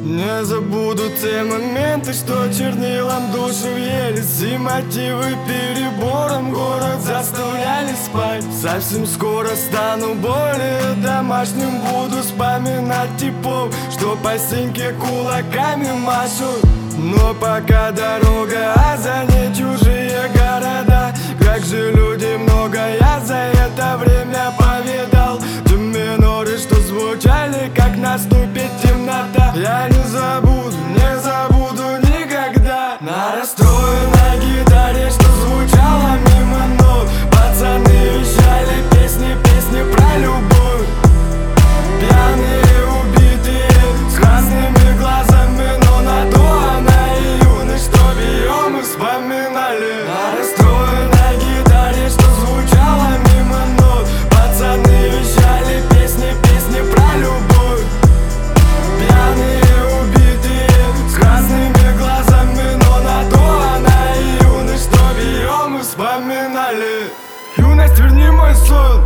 Не забуду те моменты, что чернилом душу въелись, и мотивы перебором город заставляли спать. Совсем скоро стану более домашним, буду вспоминать типов, что по стенке кулаками машут. Но пока дорога, а за ней чужие города. Как же людей много я за это время повидал. Те миноры, что звучали, как наступит темнота. Я не забуду никогда. На расстроенной гитаре, что звучало мимо ног, пацаны вещали песни про любовь. Пьяные, убитые, с красными глазами, но на то она и юность, чтоб ее мы вспоминали. На расстроенной гитаре, что звучало мимо ног, пацаны вещали песни про любовь. Пьяные, убитые, с красными глазами, но на то она и юность, чтоб ее мы вспоминали. Юность, верни мой сон,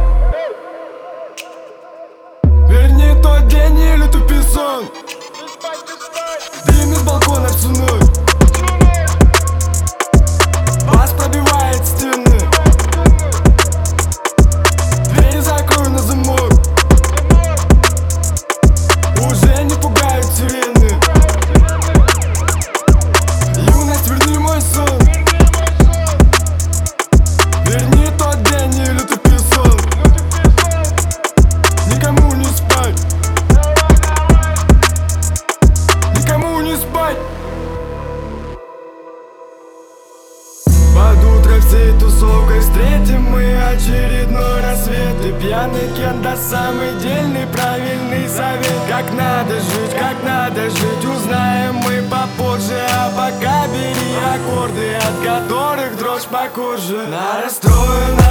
верни тот день или тупи сон. Дым из балкона всю ночь, бас пробивает стены. Двери закрой на замок, уже не пугают сирены. Юность, верни мой сон, верни тот день или тупи сон. Никому не спать, никому не спать. Под утро всей тусовкой встретим мы очередной рассвет. И пьяный Кенда самый дельный, правильный совет. Как надо жить, узнаем мы попозже. А пока бери аккорды, от которых дрожь по коже. На расстроенной